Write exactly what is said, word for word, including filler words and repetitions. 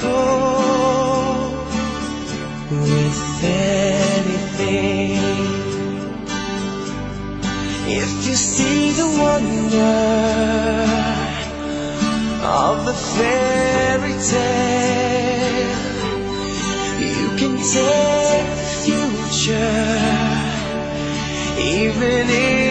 miracle with anything. If you see the wonder of the fairy tale, you can take the future, even if